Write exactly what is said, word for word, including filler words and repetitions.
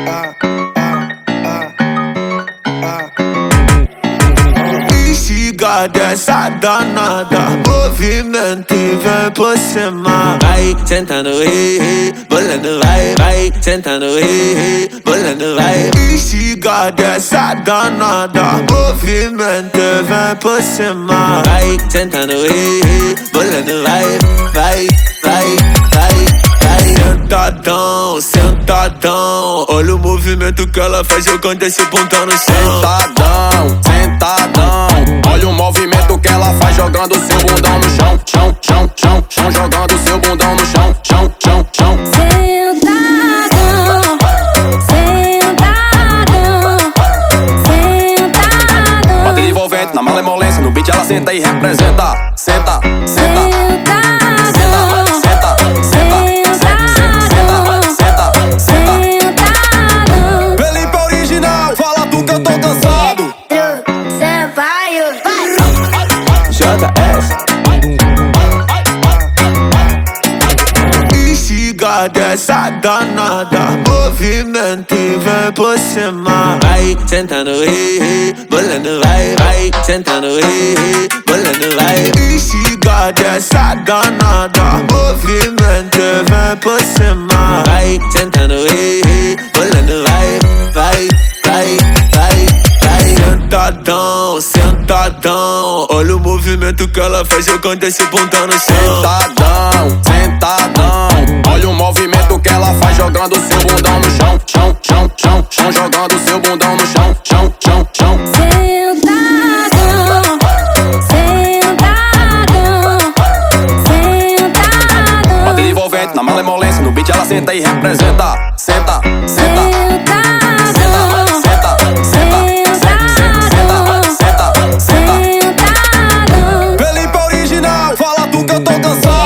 Instiga dessa danada, movimento e vem por cima. Vai sentando, ei, ei, bolando, vai, vai sentando, ei, ei, bolando, vai. Instiga dessa danada, movimento e vem por cima. Vai sentando, ei, ei, bolando, vai, vai, vai, vai. Sentadão, sentadão, olha o movimento que ela faz jogando esse bundão no chão. Sentadão, sentadão, olha o movimento que ela faz jogando seu bundão no chão. Chão, chão, chão, chão, jogando seu bundão no chão. Chão, chão, chão. Sentadão, sentadão, sentadão. Bota envolvente na malemolência, no beat ela senta e representa. Senta, senta. Instiga dessa danada, movimento e vem por cima. Vai sentando, ei, ei, bolando, vai, vai sentando, ei, ei, bolando, vai. Instiga dessa danada, movimento e vem por cima. Vai sentando, ei, ei, bolando, vai, vai, vai, vai. Sentadão, sentadão, olha o movimento que ela faz jogando esse bundão no chão. Sentadão, sentadão, olha o movimento que ela faz jogando seu bundão no chão. Chão, chão, chão, chão, jogando seu bundão no chão. Chão, chão, chão. Sentadão, sentadão, sentadão. Bota envolvente na malemolência, no beat ela senta e representa. Senta, senta. Sentadão, Felipe original, fala tu que eu tô cansado.